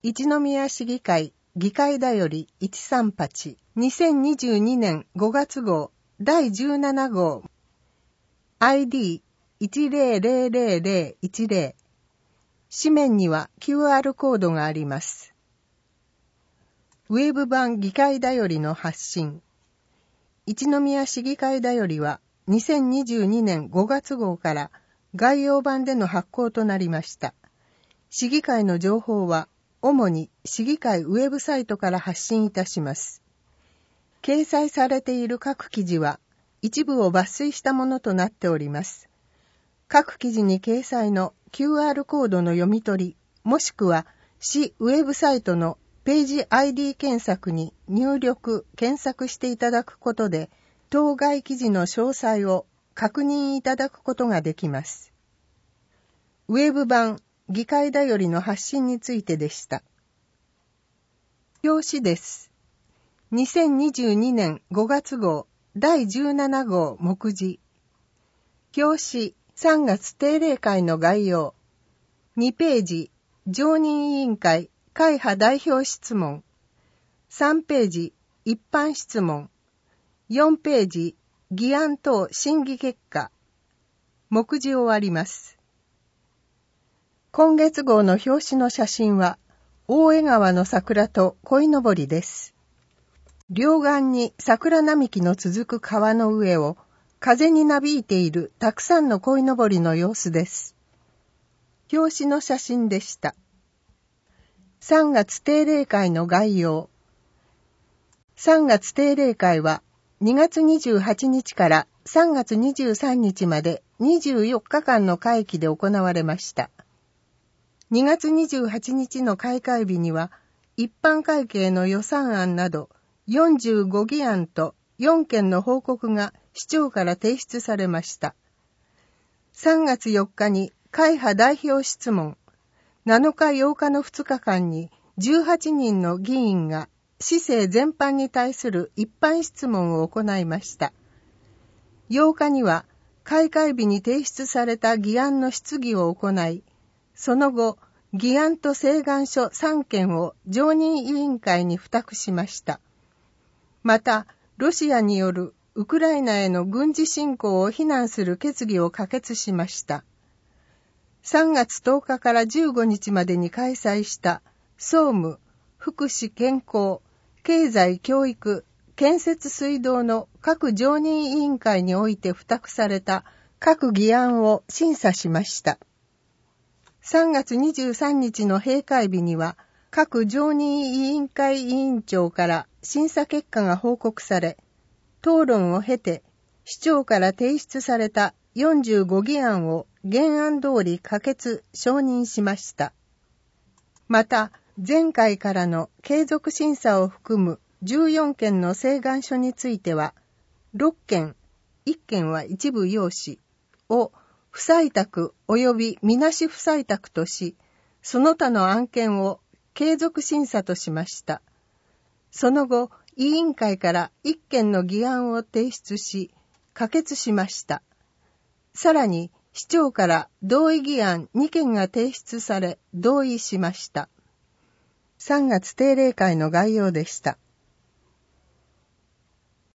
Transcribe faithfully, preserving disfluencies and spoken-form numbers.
一宮市議会議会だよりいちさんはちにせんにじゅうにねんごがつ号だいじゅうなな号 アイディーいちゼロゼロゼロゼロいちゼロ 紙面には キューアール コードがあります。ウェブ版議会だよりの発信。一宮市議会だよりはにせんにじゅうにねんごがつ号から概要版での発行となりました。市議会の情報は主に市議会ウェブサイトから発信いたします。掲載されている各記事は一部を抜粋したものとなっております。各記事に掲載の キューアール コードの読み取り、もしくは市ウェブサイトのページ アイディー 検索に入力・検索していただくことで、当該記事の詳細を確認いただくことができます。ウェブ版議会だよりの発信についてでした。表紙です。にせんにじゅうにねんごがつ号だいじゅうなな号目次。表紙さんがつ定例会の概要。にページ常任委員会会派代表質問。さんページ一般質問。よんページ議案等審議結果。目次終わります。今月号の表紙の写真は大江川の桜と鯉のぼりです。両岸に桜並木の続く川の上を風になびいているたくさんの鯉のぼりの様子です。表紙の写真でした。さんがつ定例会の概要。さんがつ定例会はにがつにじゅうはちにちからさんがつにじゅうさんにちまでにじゅうよっかかんの会期で行われました。にがつにじゅうはちにちの開会日には一般会計の予算案などよんじゅうごぎ案とよんけんの報告が市長から提出されました。さんがつよっかに会派代表質問。なのかようかのふつかかんにじゅうはちにんの議員が市政全般に対する一般質問を行いました。ようかには開会日に提出された議案の質疑を行い、その後、議案と請願書さんけんを常任委員会に付託しました。また、ロシアによるウクライナへの軍事侵攻を非難する決議を可決しました。さんがつとおかからじゅうごにちまでに開催した総務、福祉健康、経済教育、建設水道の各常任委員会において付託された各議案を審査しました。さんがつにじゅうさんにちの閉会日には各常任委員会委員長から審査結果が報告され、討論を経て市長から提出されたよんじゅうごぎ案を原案通り可決・承認しました。また、前回からの継続審査を含むじゅうよんけんの請願書については、ろっけん、いっけんは一部要旨を不採択及びみなし不採択とし、その他の案件を継続審査としました。その後、委員会からいっけんの議案を提出し、可決しました。さらに、市長から同意議案にけんが提出され、同意しました。さんがつ定例会の概要でした。